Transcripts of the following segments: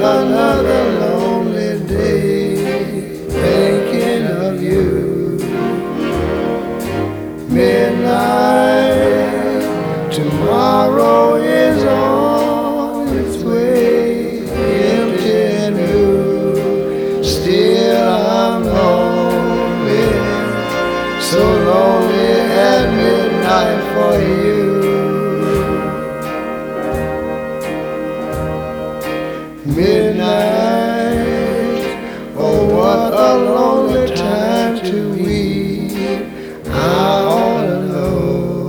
another lonely day thinking of you. Midnight, tomorrow is on its way, empty and blue. Still I'm lonely, so lonely at midnight for you. Midnight, oh what a lonely time to weep, I ought to know.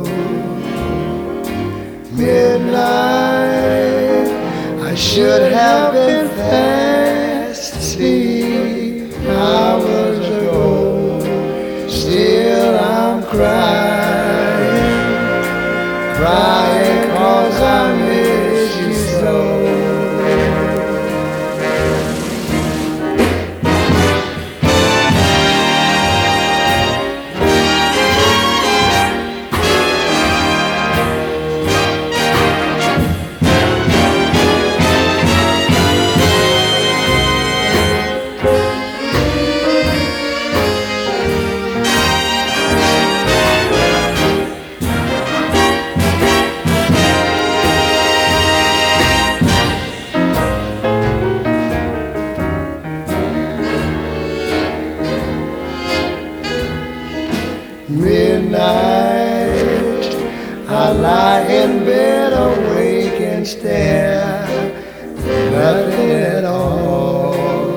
Midnight, I should have been fast asleep hours ago. Still I'm crying, crying 'cause I miss you so. Midnight, I lie in bed awake and stare, nothing at all.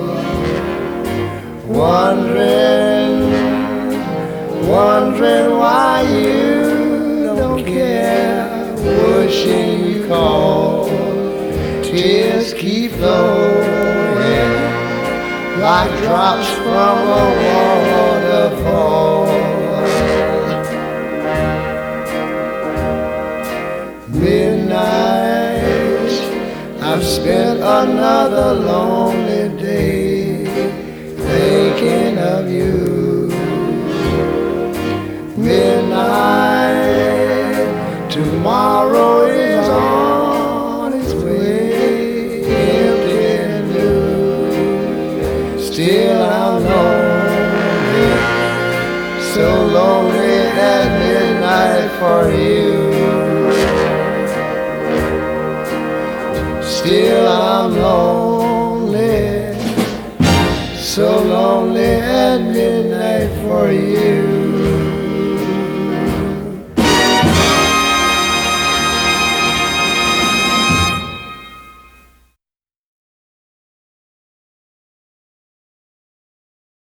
Wondering why you don't care, wishing you call. Tears keep flowing like drops from a waterfall. Midnight, I've spent another lonely day thinking of you. Midnight, tomorrow is on its way, empty and blue. Still I'm lonely, so lonely at midnight for you. Still I'm lonely, so lonely at midnight for you.